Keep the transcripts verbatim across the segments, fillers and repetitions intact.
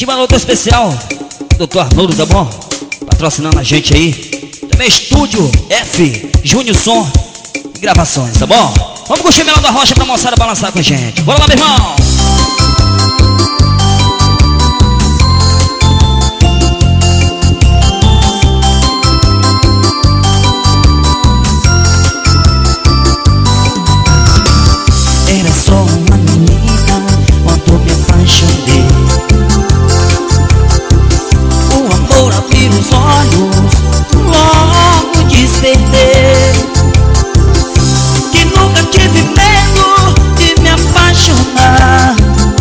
Te manda outro especial, doutor Arnoldo, tá bom? Patrocinando a gente aí. Também Estúdio F, Júnior Som e gravações, tá bom? Vamos curtir o Melão da Rocha pra moçada balançar com a gente. Bora lá, meu irmão! Era só uma menina quando me apaixonei. O amor abriu os olhos, logo despertei. Que nunca tive medo de me apaixonar,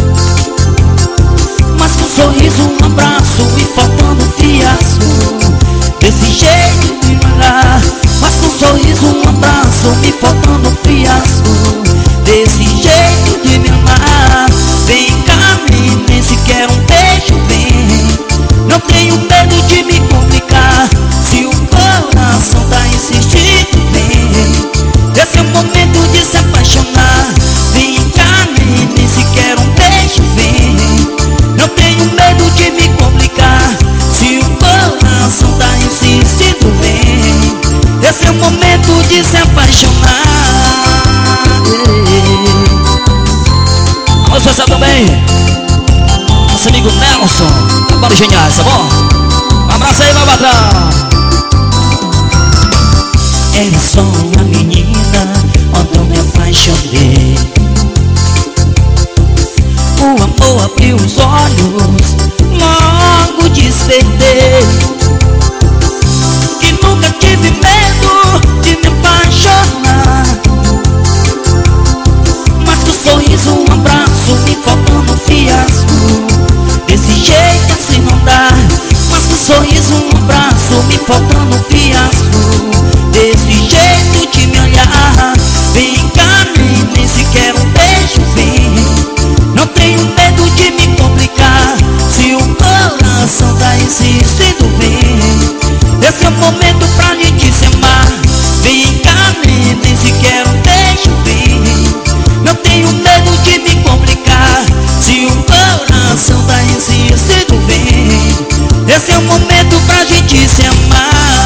mas com um sorriso, um abraço e faltando um fiasco. Desse jeito de me olhar, mas com um sorriso, um abraço e faltando um fiasco. Desse jeito de me amar, vem cá, nem sequer um beijo, vem. Não tenho medo de me complicar, se o coração tá insistindo, vem. Esse é o momento de se apaixonar. Vem cá, nem sequer um beijo, vem. Não tenho medo de me complicar, se o coração tá insistindo, vem. Esse é o momento de se apaixonar. Vamos passar também nosso amigo Nelson, trabalho geniais, tá bom? Um abraço aí, meu patrão. Era só uma menina quando me apaixonei. O amor abriu os olhos, logo despertei. Que nunca tive medo de me apaixonar, mas com um sorriso, um abraço e faltando um fiasco. Desse jeito assim não dá, mas com um sorriso, um abraço e faltando um fiasco. Desse jeito de me olhar, vem cá, nem sequer um beijo, vem. Não tenho medo de me complicar, se o coração tá insistindo, vem. Esse é o momento pra gente se amar. Vem cá, nem sequer um beijo, vem. Não tenho medo de me complicar, se o coração tá insistindo, vem. Esse é o momento pra gente se amar.